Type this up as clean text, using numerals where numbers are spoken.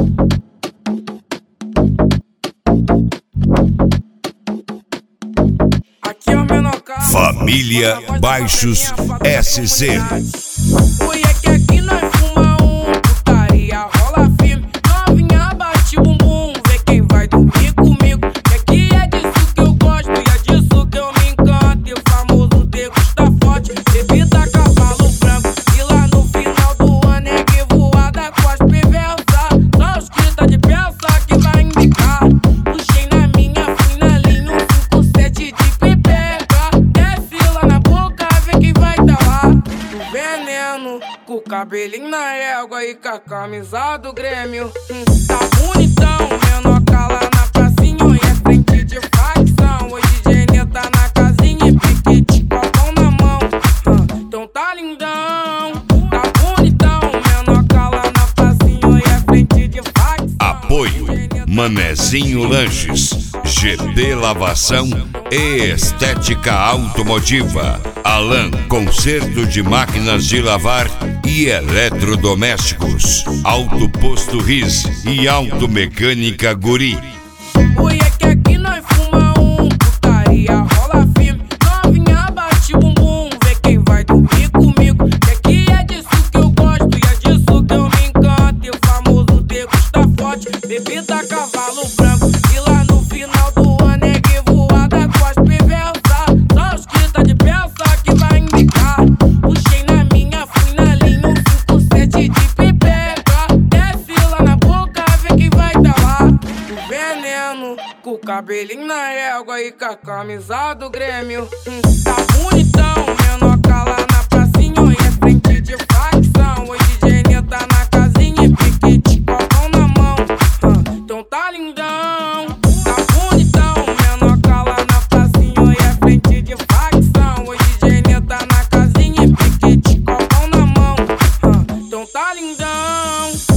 Aqui é o menor carro. Família Baixos SC. Oi, é que aqui nós fuma putaria rola firme. Novinha bate bumbum, vê quem vai dormir comigo. E aqui é disso que eu gosto e é disso que eu me encanto. E o famoso degusta forte, bebida cavalo branco. E lá no final do ano é que voada com as perversas. Só os que tá de peça que vai indicar. Puxei na minha, fui na linha, 157 de pepeca. Desce lá na boca, vê quem vai tá lá. Do veneno, com o cabelinho na régua e com a camisa do Grêmio. Tá bonitão, menor cala na pracinha e é frente de facção. Hoje DJ tá na casinha e piquete com a mão na mão. Então tá lindão, tá bonitão, menor cala na pracinha e é frente de facção. Apoio Manezinho Lanches, GD Lavação e Estética Automotiva. Alan Conserto de Máquinas de Lavar e Eletrodomésticos. Auto Posto Riz e Automecânica Guri. Oi, é que aqui nós fuma putaria rola firme. Novinha bate bumbum, vê quem vai dormir comigo. E aqui é disso que eu gosto e é disso que eu me encanto. E o famoso degusta forte, bebida cavalo branco. E lá no final do ano é que voada com as perversas. Só os que tá de peça que vai indicar. Puxei na minha, fui na linha, 157 de pepeca. Desce lá na boca, vê quem vai tá lá. Do veneno, com o cabelinho na régua e com a camisa do Grêmio. Tá bonitão, menor cala na pracinha e é frente de facção. Hoje DJ tá na casinha e piquete com a mão na mão. Então tá lindão, tá bonitão, menor cala na pracinha e é frente de facção. Hoje DJ tá na casinha e piquete com a mão na mão. Então tá lindão.